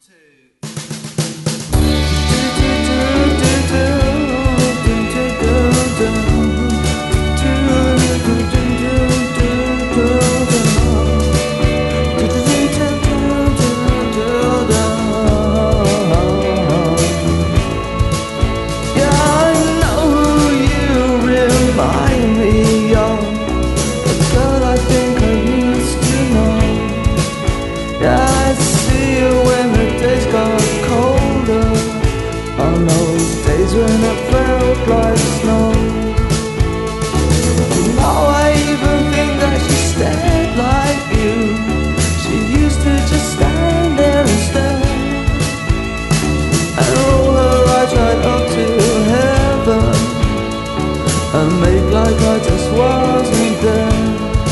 When it felt like snow, now I even think that she stared like you. She used to just stand there and stare and roll her eyes right up to heaven and make like I just wasn't there.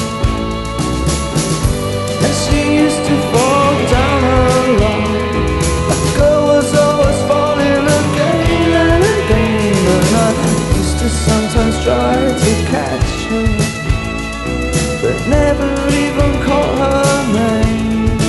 And she used to fall down a lot. That girl was always falling again and again, and I used to sometimes try to catch her, but never even caught her name.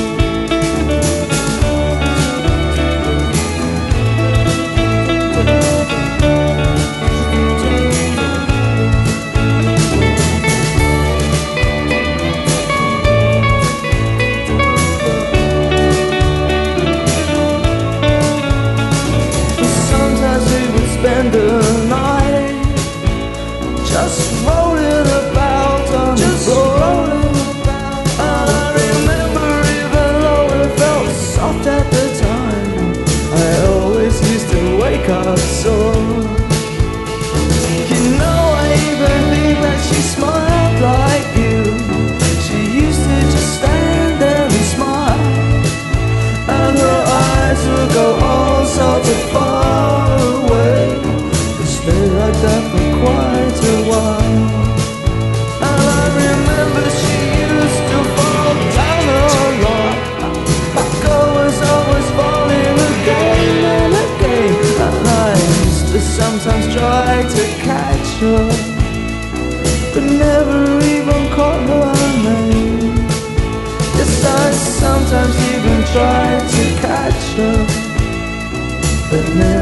Spend the night just rolling about on the floor. And I remember, even though it felt soft at the time, I always used to wake up sore. You know, I even think that she smiled like you. She used to just stand there and smile, and her eyes would go all sorts of far away. Stay like that for quite a while. And I remember she used to fall down a lot. That girl was always falling again and again, and I used to sometimes try to catch her, but never even caught her name. Yes, I sometimes even tried to catch her, but never